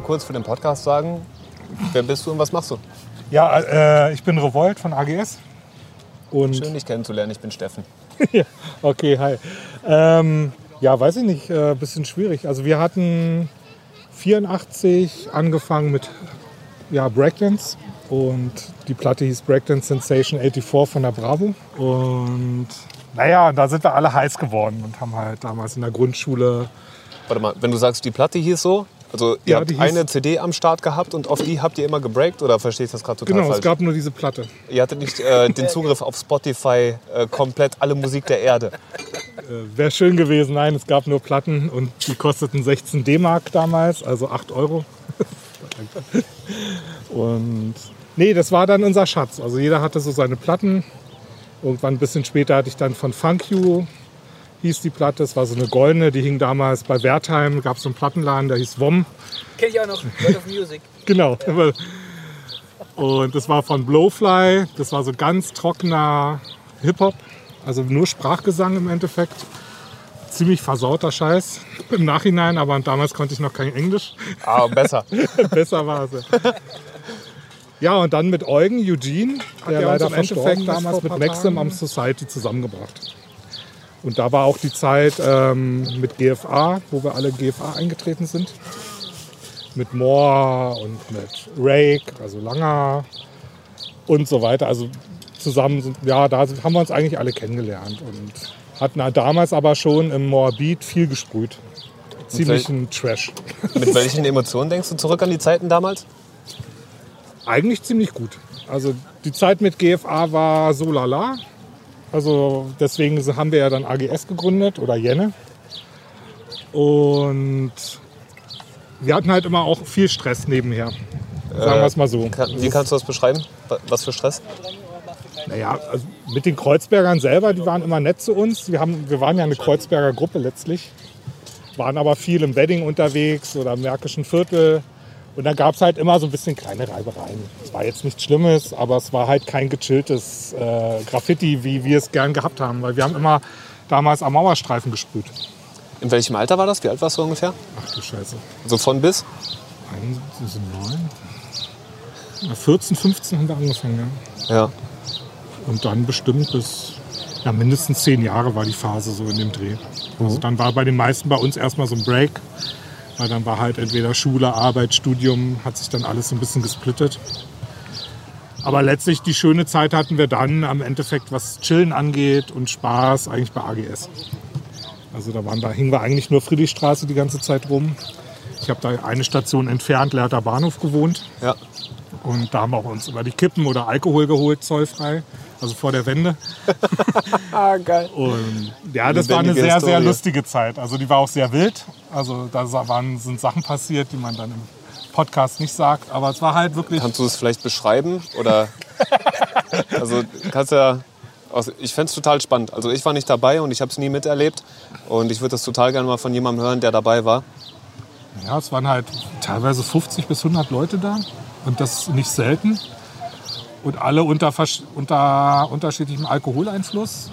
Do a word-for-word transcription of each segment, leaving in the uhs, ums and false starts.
mal kurz für den Podcast sagen, wer bist du und was machst du? Ja, äh, ich bin Revolt von A G S. Und Schön, dich kennenzulernen. Ich bin Steffen. ja, okay, hi. Ähm, ja, weiß ich nicht, äh, bisschen schwierig. Also wir hatten vierundachtzig angefangen mit ja, Breakdance. Und die Platte hieß Breakdance Sensation vierundachtzig von der Bravo. Und naja, da sind wir alle heiß geworden und haben halt damals in der Grundschule... Warte mal, wenn du sagst, die Platte hieß so, also ihr Ja, habt die hieß- eine C D am Start gehabt und auf die habt ihr immer gebreakt oder verstehe ich das gerade total Genau, falsch? es gab nur diese Platte. Ihr hattet nicht äh, den Zugriff auf Spotify, äh, komplett alle Musik der Erde. Äh, Wäre schön gewesen. Nein, es gab nur Platten und die kosteten sechzehn D-Mark damals, also acht Euro. Und nee, das war dann unser Schatz. Also jeder hatte so seine Platten. Irgendwann ein bisschen später hatte ich dann von Funk You, hieß die Platte. Das war so eine goldene, die hing damals bei Wertheim. Gab es so einen Plattenladen, der hieß W O M. Kenn ich auch noch, World of Music. Genau. Und das war von Blowfly. Das war so ganz trockener Hip-Hop. Also nur Sprachgesang im Endeffekt. Ziemlich versauter Scheiß im Nachhinein, aber damals konnte ich noch kein Englisch. Ah, besser. Besser war es. Ja, und dann mit Eugen, Eugene, der leider im Endeffekt damals mit Maxim am Society zusammengebracht. Und da war auch die Zeit ähm, mit G F A, wo wir alle G F A eingetreten sind. Mit Moore und mit Rake, also Langer und so weiter. Also zusammen, sind, ja, da haben wir uns eigentlich alle kennengelernt und hatten damals aber schon im Moore Beat viel gesprüht. Ziemlichen Trash. Mit welchen Emotionen denkst du zurück an die Zeiten damals? Eigentlich ziemlich gut. Also die Zeit mit G F A war so lala. Also deswegen haben wir ja dann A G S gegründet oder Jenne. Und wir hatten halt immer auch viel Stress nebenher. Sagen wir es mal so. Wie kannst du das beschreiben? Was für Stress? Naja, also mit den Kreuzbergern selber, die waren immer nett zu uns. Wir, haben, wir waren ja eine Kreuzberger Gruppe letztlich. Waren aber viel im Wedding unterwegs oder im Märkischen Viertel. Und dann gab es halt immer so ein bisschen kleine Reibereien. Es war jetzt nichts Schlimmes, aber es war halt kein gechilltes äh, Graffiti, wie wir es gern gehabt haben. Weil wir haben immer damals am Mauerstreifen gesprüht. In welchem Alter war das? Wie alt warst du ungefähr? Ach du Scheiße. So von bis? neun? vierzehn, fünfzehn haben wir angefangen, ja. Ja. Und dann bestimmt bis ja, mindestens zehn Jahre war die Phase so in dem Dreh. Also dann war bei den meisten bei uns erstmal so ein Break. Weil dann war halt entweder Schule, Arbeit, Studium, hat sich dann alles so ein bisschen gesplittet. Aber letztlich die schöne Zeit hatten wir dann am Endeffekt, was Chillen angeht und Spaß, eigentlich bei A G S. Also da, waren, da hingen wir eigentlich nur Friedrichstraße die ganze Zeit rum. Ich habe da eine Station entfernt, Lehrter Bahnhof, gewohnt. Ja. Und da haben wir uns über die Kippen oder Alkohol geholt, zollfrei. Also vor der Wende. Ah, geil. Und ja, das war eine sehr, sehr lustige Zeit. Also die war auch sehr wild. Also da waren, sind Sachen passiert, die man dann im Podcast nicht sagt. Aber es war halt wirklich... Kannst du es vielleicht beschreiben? Oder also kannst ja... Ich fände es total spannend. Also ich war nicht dabei und ich habe es nie miterlebt. Und ich würde das total gerne mal von jemandem hören, der dabei war. Ja, es waren halt teilweise fünfzig bis hundert Leute da. Und das nicht selten. Und alle unter, unter unterschiedlichem Alkoholeinfluss.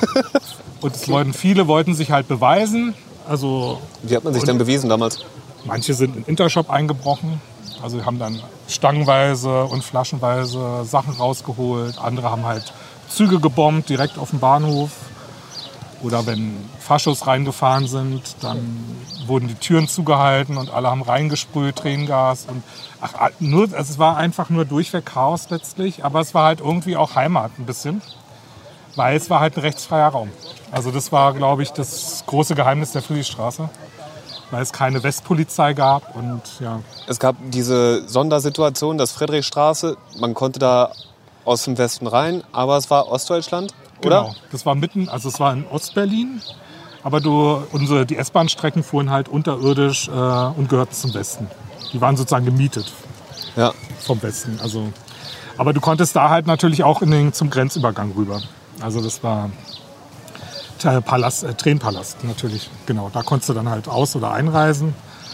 Und es wollten, viele wollten sich halt beweisen. Also, wie hat man sich denn bewiesen damals? Manche sind in den Intershop eingebrochen. Also haben dann stangenweise und flaschenweise Sachen rausgeholt. Andere haben halt Züge gebombt, direkt auf dem Bahnhof. Oder wenn Faschos reingefahren sind, dann wurden die Türen zugehalten und alle haben reingesprüht, Tränengas. Und ach, nur, also es war einfach nur durchweg Chaos letztlich, aber es war halt irgendwie auch Heimat ein bisschen, weil es war halt ein rechtsfreier Raum. Also das war, glaube ich, das große Geheimnis der Friedrichstraße, weil es keine Westpolizei gab und ja. Es gab diese Sondersituation, das Friedrichstraße, man konnte da aus dem Westen rein, aber es war Ostdeutschland. Oder? Genau, das war mitten, also es war in Ostberlin, aber du, unsere, die S-Bahn-Strecken fuhren halt unterirdisch äh, und gehörten zum Westen. Die waren sozusagen gemietet ja. vom Westen. Also, aber du konntest da halt natürlich auch in den, zum Grenzübergang rüber. Also das war äh, Palast, äh, Tränenpalast natürlich, genau. Da konntest du dann halt aus- oder einreisen.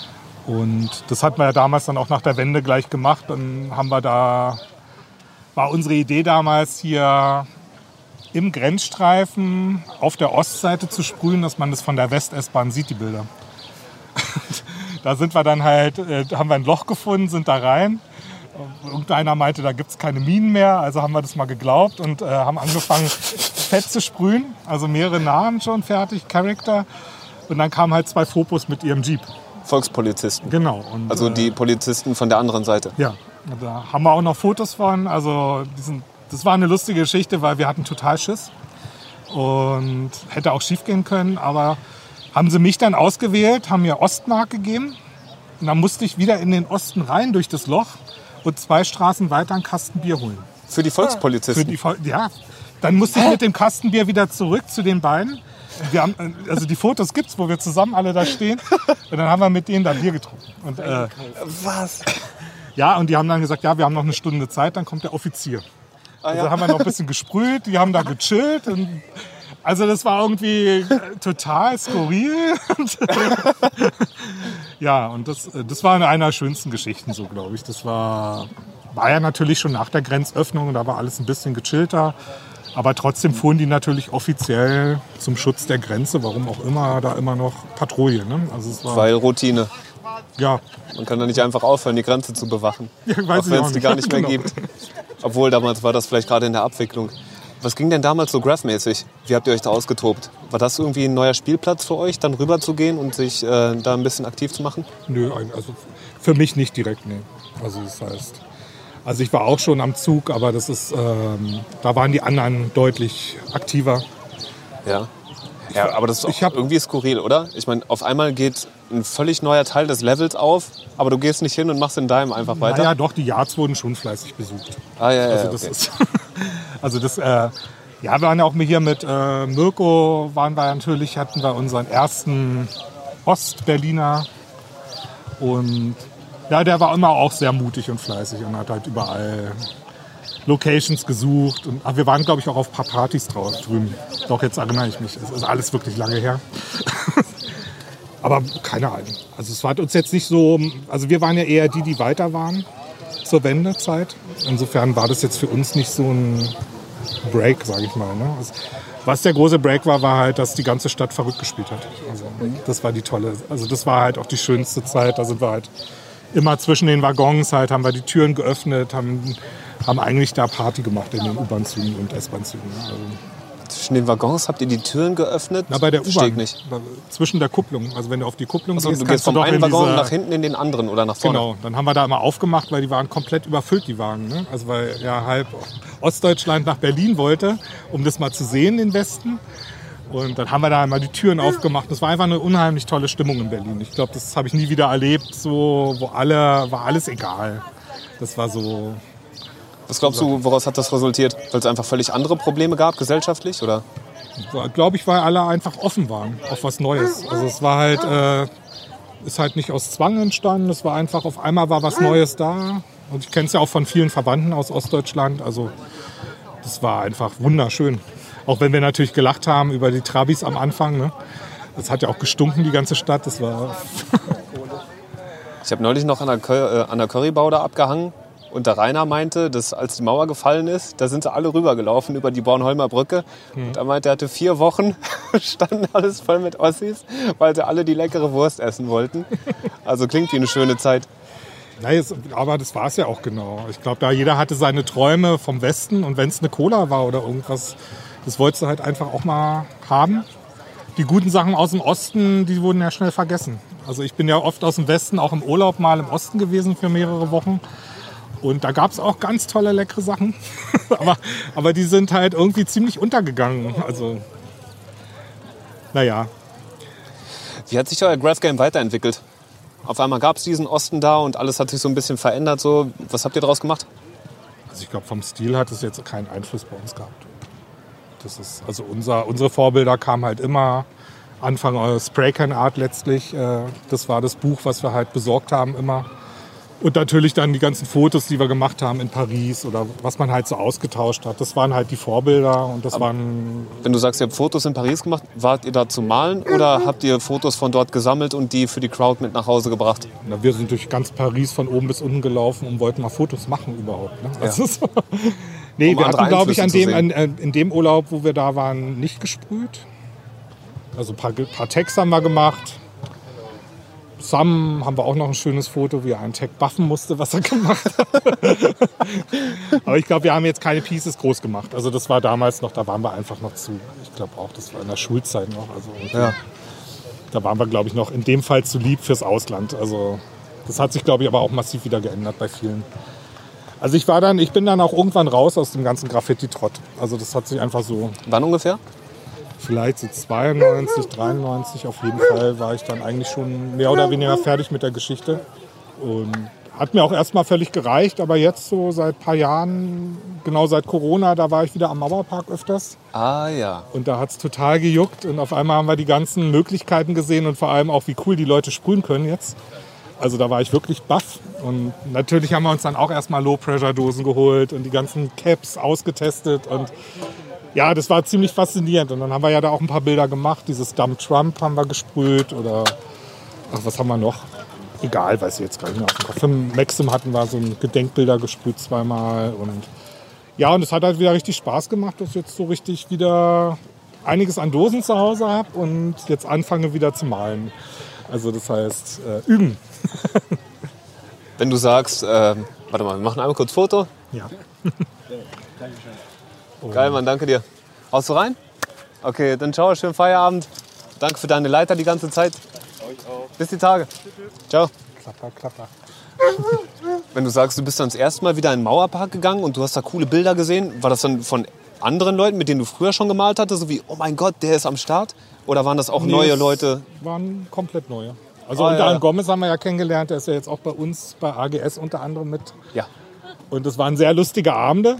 Und das hatten wir ja damals dann auch nach der Wende gleich gemacht. Dann haben wir da, war unsere Idee damals hier im Grenzstreifen auf der Ostseite zu sprühen, dass man das von der West-S-Bahn sieht, die Bilder. da sind wir dann halt, äh, haben wir ein Loch gefunden, sind da rein. Irgendeiner meinte, da gibt es keine Minen mehr, also haben wir das mal geglaubt und äh, haben angefangen, fett zu sprühen. Also mehrere Namen schon fertig, Charakter. Und dann kamen halt zwei Fopos mit ihrem Jeep. Volkspolizisten. Genau. Und, Also die äh, Polizisten von der anderen Seite. Ja, da haben wir auch noch Fotos von. Also diesen, das war eine lustige Geschichte, weil wir hatten total Schiss. Und hätte auch schief gehen können. Aber haben sie mich dann ausgewählt, haben mir Ostmark gegeben. Und dann musste ich wieder in den Osten rein durch das Loch und zwei Straßen weiter einen Kasten Bier holen. Für die Volkspolizisten? Für die Vol- ja, dann musste ich mit dem Kasten Bier wieder zurück zu den beiden. Wir haben, also die Fotos gibt's, wo wir zusammen alle da stehen. Und dann haben wir mit denen da Bier getrunken. Und, äh, Was? ja, und die haben dann gesagt, ja, wir haben noch eine Stunde Zeit, dann kommt der Offizier. Ah, Also ja. haben wir noch ein bisschen gesprüht, die haben da gechillt. Und also das war irgendwie total skurril. Ja, und das, das war eine der schönsten Geschichten, so glaube ich. Das war, war ja natürlich schon nach der Grenzöffnung, da war alles ein bisschen gechillter. Aber trotzdem fuhren die natürlich offiziell zum Schutz der Grenze, warum auch immer, da immer noch Patrouille. Ne? Also es war, Weil Routine. ja, Man kann da nicht einfach aufhören, die Grenze zu bewachen. Ja, weiß auch ich wenn auch es die nicht. gar nicht mehr Genau. gibt. Obwohl, damals war das vielleicht gerade in der Abwicklung. Was ging denn damals so graphmäßig? Wie habt ihr euch da ausgetobt? War das irgendwie ein neuer Spielplatz für euch, dann rüber zu gehen und sich äh, da ein bisschen aktiv zu machen? Nö, also für mich nicht direkt, nee. Also das heißt, also ich war auch schon am Zug, aber das ist, ähm, da waren die anderen deutlich aktiver. Ja. Ja, aber das ist auch Ich hab- irgendwie skurril, oder? Ich meine, auf einmal geht ein völlig neuer Teil des Levels auf, aber du gehst nicht hin und machst in deinem einfach weiter. Naja, doch, die Yards wurden schon fleißig besucht. Ah, ja, ja, Also ja, das okay. ist, also das, äh, ja, wir waren ja auch hier mit äh, Mirko, waren wir natürlich, hatten wir unseren ersten Ost-Berliner und ja, der war immer auch sehr mutig und fleißig und hat halt überall Locations gesucht. Und, aber wir waren, glaube ich, auch auf ein paar Partys drauf drüben. Doch, jetzt erinnere ich mich. Es ist alles wirklich lange her. Aber keine Ahnung. Also es war uns jetzt nicht so... Also wir waren ja eher die, die weiter waren zur Wendezeit. Insofern war das jetzt für uns nicht so ein Break, sage ich mal. Ne? Also, was der große Break war, war halt, dass die ganze Stadt verrückt gespielt hat. Also das war die tolle... Also das war halt auch die schönste Zeit. Da sind wir halt immer zwischen den Waggons halt, haben wir die Türen geöffnet, haben... haben eigentlich da Party gemacht in den U-Bahn-Zügen und S-Bahn-Zügen. Also, Zwischen den Waggons habt ihr die Türen geöffnet? na, bei der Versteh U-Bahn. ich nicht. Zwischen der Kupplung. Also wenn du auf die Kupplung Also, gehst, du kannst gehst vom doch einen in Waggon diese, nach hinten in den anderen oder nach vorne. Genau, dann haben wir da immer aufgemacht, weil die waren komplett überfüllt, die Wagen. Ne? Also weil ja halb Ostdeutschland nach Berlin wollte, um das mal zu sehen, den Westen. Und dann haben wir da mal die Türen aufgemacht. Das war einfach eine unheimlich tolle Stimmung in Berlin. Ich glaube, das habe ich nie wieder erlebt, so, wo alle, war alles egal. Das war so... Was glaubst du, woraus hat das resultiert? Weil es einfach völlig andere Probleme gab, gesellschaftlich? Oder? Glaube ich, weil alle einfach offen waren auf was Neues. Also es war halt, äh, ist halt nicht aus Zwang entstanden. Es war einfach, auf einmal war was Neues da. Und ich kenne es ja auch von vielen Verwandten aus Ostdeutschland. Also das war einfach wunderschön. Auch wenn wir natürlich gelacht haben über die Trabis am Anfang. Ne? Das hat ja auch gestunken, die ganze Stadt. Das war Ich habe neulich noch an der, Cur äh, an der Currybaude abgehangen. Und der Rainer meinte, dass als die Mauer gefallen ist, da sind sie alle rübergelaufen über die Bornholmer Brücke. Hm. Und er meinte, er hatte vier Wochen, standen alles voll mit Ossis, weil sie alle die leckere Wurst essen wollten. Also klingt wie eine schöne Zeit. Nein, es, aber das war es ja auch genau. Ich glaube, da jeder hatte seine Träume vom Westen. Und wenn es eine Cola war oder irgendwas, das wolltest du halt einfach auch mal haben. Die guten Sachen aus dem Osten, die wurden ja schnell vergessen. Also ich bin ja oft aus dem Westen, auch im Urlaub mal im Osten gewesen für mehrere Wochen. Und da gab es auch ganz tolle, leckere Sachen. aber, aber die sind halt irgendwie ziemlich untergegangen. Also, naja. Wie hat sich euer Graph Game weiterentwickelt? Auf einmal gab es diesen Osten da und alles hat sich so ein bisschen verändert. So. Was habt ihr daraus gemacht? Also ich glaube, vom Stil hat es jetzt keinen Einfluss bei uns gehabt. Das ist, also unser, unsere Vorbilder kamen halt immer Anfang äh, Spraycan Art letztlich. Äh, das war das Buch, was wir halt besorgt haben immer. Und natürlich dann die ganzen Fotos, die wir gemacht haben in Paris oder was man halt so ausgetauscht hat. Das waren halt die Vorbilder und das Aber waren... Wenn du sagst, ihr habt Fotos in Paris gemacht, wart ihr da zum Malen oder habt ihr Fotos von dort gesammelt und die für die Crowd mit nach Hause gebracht? Na, wir sind durch ganz Paris von oben bis unten gelaufen und wollten mal Fotos machen überhaupt. Ne? Ja. Also so. Nee, Um wir andere hatten, glaube ich, an Einflüsse dem, zu an, in dem Urlaub, wo wir da waren, nicht gesprüht. Also ein paar, paar Tags haben wir gemacht. Zusammen haben wir auch noch ein schönes Foto, wie er einen Tag buffen musste, was er gemacht hat. Aber ich glaube, wir haben jetzt keine Pieces groß gemacht. Also das war damals noch, da waren wir einfach noch zu. Ich glaube auch, das war in der Schulzeit noch. Also Ja. da waren wir, glaube ich, noch in dem Fall zu lieb fürs Ausland. Also das hat sich, glaube ich, aber auch massiv wieder geändert bei vielen. Also ich war dann, ich bin dann auch irgendwann raus aus dem ganzen Graffiti-Trott. Also das hat sich einfach so, Wann ungefähr? vielleicht so zweiundneunzig, dreiundneunzig auf jeden Fall, war ich dann eigentlich schon mehr oder weniger fertig mit der Geschichte. Und hat mir auch erstmal völlig gereicht, aber jetzt so seit ein paar Jahren, genau seit Corona, da war ich wieder am Mauerpark öfters. Ah ja. Und da hat es total gejuckt und auf einmal haben wir die ganzen Möglichkeiten gesehen und vor allem auch, wie cool die Leute sprühen können jetzt. Also da war ich wirklich baff. Und natürlich haben wir uns dann auch erstmal Low-Pressure-Dosen geholt und die ganzen Caps ausgetestet. Und ja, das war ziemlich faszinierend. Und dann haben wir ja da auch ein paar Bilder gemacht. Dieses Dump Trump haben wir gesprüht oder ach, was haben wir noch? Egal, weiß ich jetzt gar nicht mehr aus dem Kopf. Für Maxim hatten wir so ein Gedenkbilder gesprüht zweimal. Und ja, und es hat halt wieder richtig Spaß gemacht, dass ich jetzt so richtig wieder einiges an Dosen zu Hause habe und jetzt anfange wieder zu malen. Also das heißt, äh, üben. Wenn du sagst, äh, warte mal, wir machen einmal kurz Foto. Ja. Geil, Mann, danke dir. Haust du rein? Okay, dann ciao, schönen Feierabend. Danke für deine Leiter die ganze Zeit. Bis die Tage. Ciao. Klapper, klapper. Wenn du sagst, du bist dann das erste Mal wieder in den Mauerpark gegangen und du hast da coole Bilder gesehen, war das dann von anderen Leuten, mit denen du früher schon gemalt hattest, so wie, oh mein Gott, der ist am Start? Oder waren das auch Nee, neue es Leute? Waren komplett neue. Also Ah, unter ja. anderem Gomez haben wir ja kennengelernt, der ist ja jetzt auch bei uns bei A G S unter anderem mit. Ja. Und es waren sehr lustige Abende.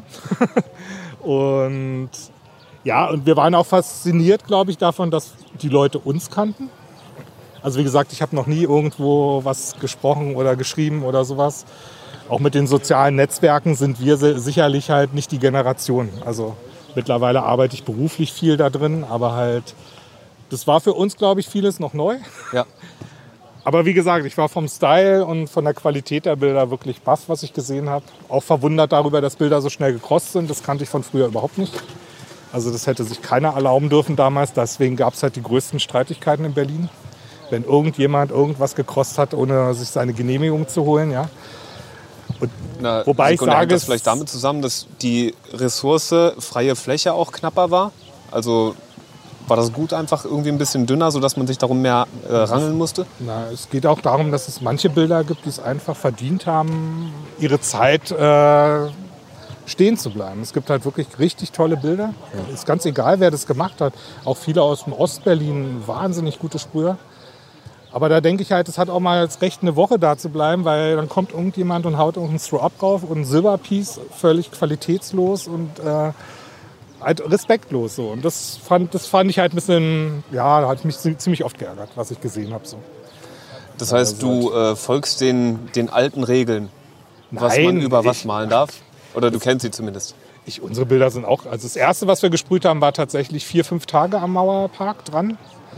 Und ja, und wir waren auch fasziniert, glaube ich, davon, dass die Leute uns kannten. Also wie gesagt, ich habe noch nie irgendwo was gesprochen oder geschrieben oder sowas. Auch mit den sozialen Netzwerken sind wir se- sicherlich halt nicht die Generation. Also mittlerweile arbeite ich beruflich viel da drin, aber halt, das war für uns, glaube ich, vieles noch neu. Ja. Aber wie gesagt, ich war vom Style und von der Qualität der Bilder wirklich baff, was ich gesehen habe. Auch verwundert darüber, dass Bilder so schnell gecrossed sind. Das kannte ich von früher überhaupt nicht. Also das hätte sich keiner erlauben dürfen damals. Deswegen gab es halt die größten Streitigkeiten in Berlin. Wenn irgendjemand irgendwas gecrossed hat, ohne sich seine Genehmigung zu holen. Ja. Und Na, wobei ich Sekunde, hängt sage, das vielleicht damit zusammen, dass die Ressource freie Fläche auch knapper war? Also war das Gut einfach irgendwie ein bisschen dünner, sodass man sich darum mehr äh, rangeln musste? na, es geht auch darum, dass es manche Bilder gibt, die es einfach verdient haben, ihre Zeit äh, stehen zu bleiben. Es gibt halt wirklich richtig tolle Bilder. Ja. Ist ganz egal, wer das gemacht hat. Auch viele aus dem Ostberlin, wahnsinnig gute Sprüher. Aber da denke ich halt, es hat auch mal das Recht, eine Woche da zu bleiben, weil dann kommt irgendjemand und haut irgendein Throw-Up drauf und ein Silberpiece, völlig qualitätslos und äh, halt respektlos. So. Und das fand, das fand ich halt ein bisschen, ja, da hat ich mich ziemlich oft geärgert, was ich gesehen habe. So. Das heißt, du äh, folgst den, den alten Regeln, was man über ich- was malen darf? Oder du kennst sie zumindest? Ich, unsere Bilder sind auch, also das erste, was wir gesprüht haben, war tatsächlich vier, fünf Tage am Mauerpark dran.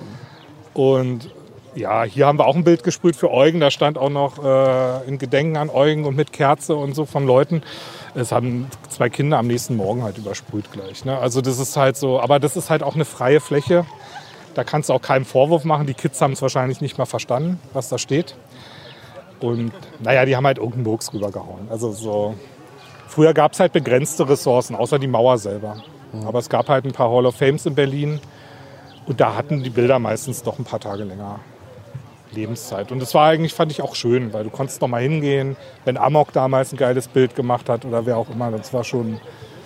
Und ja, hier haben wir auch ein Bild gesprüht für Eugen. Da stand auch noch äh, in Gedenken an Eugen und mit Kerze und so von Leuten. Es haben zwei Kinder am nächsten Morgen halt übersprüht gleich. Ne? Also das ist halt so, aber das ist halt auch eine freie Fläche. Da kannst du auch keinen Vorwurf machen. Die Kids haben es wahrscheinlich nicht mal verstanden, was da steht. Und naja, die haben halt irgendeinen Murks rübergehauen. Also so. Früher gab es halt begrenzte Ressourcen, außer die Mauer selber. Aber es gab halt ein paar Hall of Fames in Berlin. Und da hatten die Bilder meistens doch ein paar Tage länger Lebenszeit. Und das war eigentlich, fand ich auch schön, weil du konntest noch mal hingehen, wenn Amok damals ein geiles Bild gemacht hat oder wer auch immer. Das war schon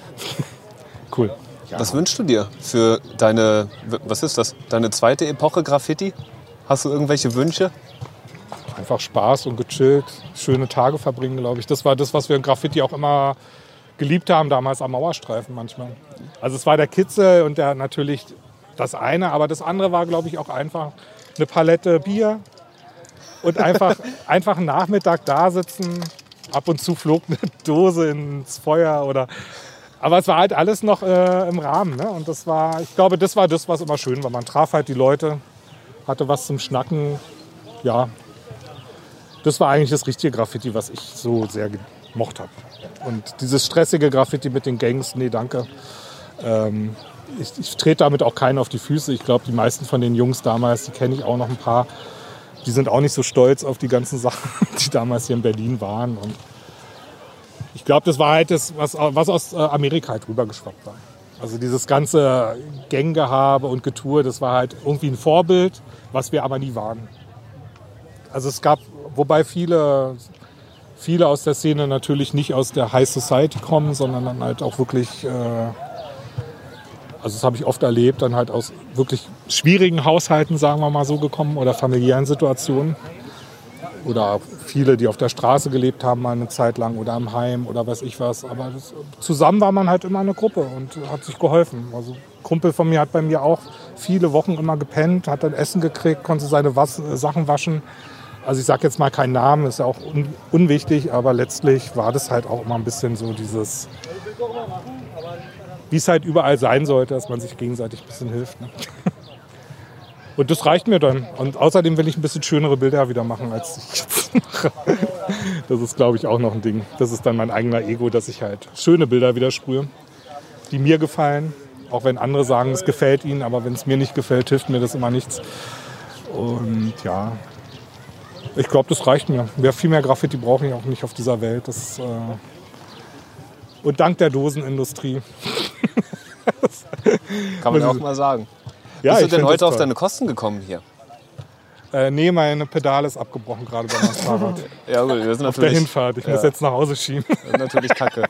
cool. Ja. Was wünschst du dir für deine, was ist das, deine zweite Epoche Graffiti? Hast du irgendwelche Wünsche? Einfach Spaß und gechillt, schöne Tage verbringen, glaube ich. Das war das, was wir in Graffiti auch immer geliebt haben, damals am Mauerstreifen manchmal. Also es war der Kitzel und der natürlich das eine, aber das andere war, glaube ich, auch einfach eine Palette Bier und einfach, einfach einen Nachmittag da sitzen. Ab und zu flog eine Dose ins Feuer oder. Aber es war halt alles noch äh, im Rahmen. Ne? Und das war, ich glaube, das war das, was immer schön war. Man traf halt die Leute, hatte was zum Schnacken. Ja, das war eigentlich das richtige Graffiti, was ich so sehr gemocht habe. Und dieses stressige Graffiti mit den Gangs, nee, danke. Ähm, ich, ich trete damit auch keinen auf die Füße. Ich glaube, die meisten von den Jungs damals, die kenne ich auch noch ein paar. die sind auch nicht so stolz auf die ganzen Sachen, die damals hier in Berlin waren. Und ich glaube, das war halt das, was, was aus Amerika halt rübergeschwappt war. Also dieses ganze Ganggehabe und Getue, das war halt irgendwie ein Vorbild, was wir aber nie waren. Also es gab, wobei viele, viele aus der Szene natürlich nicht aus der High Society kommen, sondern dann halt auch wirklich, äh, also das habe ich oft erlebt, dann halt aus wirklich schwierigen Haushalten, sagen wir mal so, gekommen oder familiären Situationen. Oder viele, die auf der Straße gelebt haben mal eine Zeit lang oder im Heim oder weiß ich was. Aber das, zusammen war man halt immer eine Gruppe und hat sich geholfen. Also ein Kumpel von mir hat bei mir auch viele Wochen immer gepennt, hat dann Essen gekriegt, konnte seine Was- Sachen waschen. Also ich sage jetzt mal keinen Namen, ist ja auch un- unwichtig, aber letztlich war das halt auch immer ein bisschen so dieses, wie es halt überall sein sollte, dass man sich gegenseitig ein bisschen hilft. Ne? Und das reicht mir dann. Und außerdem will ich ein bisschen schönere Bilder wieder machen, als ich jetzt mache. Das ist, glaube ich, auch noch ein Ding. Das ist dann mein eigener Ego, dass ich halt schöne Bilder wieder sprühe, die mir gefallen. Auch wenn andere sagen, es gefällt ihnen, aber wenn es mir nicht gefällt, hilft mir das immer nichts. Und ja, ich glaube, das reicht mir. Ja, viel mehr Graffiti brauche ich auch nicht auf dieser Welt. Das, äh und dank der Dosenindustrie. Kann man auch mal sagen. Ja, Bist du ich denn find heute das auf toll. deine Kosten gekommen hier? Äh, nee, meine Pedale ist abgebrochen gerade bei meinem Fahrrad. Ja gut, das ist Auf der natürlich, Hinfahrt. Ich ja. muss jetzt nach Hause schieben. das ist natürlich kacke.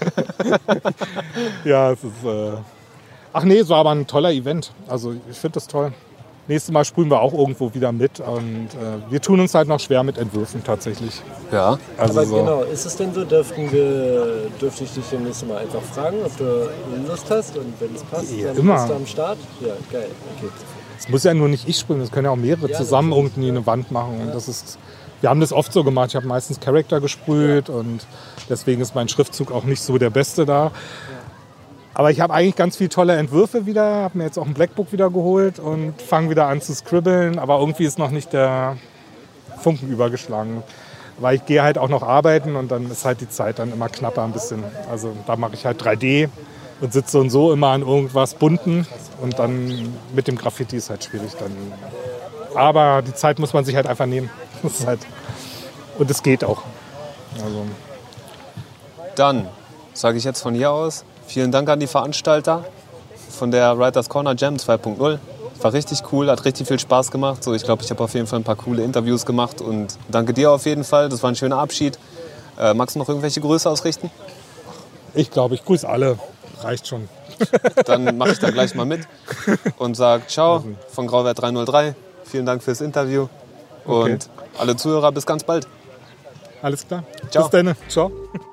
Ja, es ist. Äh Ach nee, es war aber ein toller Event. Also ich finde das toll. Nächstes Mal sprühen wir auch irgendwo wieder mit. Und äh, wir tun uns halt noch schwer mit Entwürfen tatsächlich. Ja. Also Aber so. genau, ist es denn so, dürften wir, dürfte ich dich demnächst mal einfach fragen, ob du Lust hast und wenn es passt, Ja, dann immer. bist du am Start? Ja, geil. Okay. Es muss ja nur nicht ich sprühen, es können ja auch mehrere Ja, zusammen natürlich. irgendwie eine Wand machen. Und das ist, wir haben das oft so gemacht. Ich habe meistens Charakter gesprüht und deswegen ist mein Schriftzug auch nicht so der beste da. Aber ich habe eigentlich ganz viele tolle Entwürfe wieder, habe mir jetzt auch ein Blackbook wieder geholt und fange wieder an zu scribbeln. Aber irgendwie ist noch nicht der Funken übergeschlagen. Weil ich gehe halt auch noch arbeiten und dann ist halt die Zeit dann immer knapper ein bisschen. Also da mache ich halt drei D und sitze so und so immer an irgendwas Bunten. Und dann mit dem Graffiti ist halt schwierig dann. Aber die Zeit muss man sich halt einfach nehmen. Das ist halt, und es geht auch. Also, Dann sage ich jetzt von hier aus, vielen Dank an die Veranstalter von der Writers Corner Jam zwei Punkt null. War richtig cool, hat richtig viel Spaß gemacht. So, ich glaube, ich habe auf jeden Fall ein paar coole Interviews gemacht und danke dir auf jeden Fall. Das war ein schöner Abschied. Äh, magst du noch irgendwelche Grüße ausrichten? ich glaube, ich grüße alle. Reicht schon. Dann mache ich da gleich mal mit und sage ciao von Grauwert drei null drei. Vielen Dank fürs Interview und Okay. alle Zuhörer bis ganz bald. Alles klar. Ciao. Bis dann. Ciao.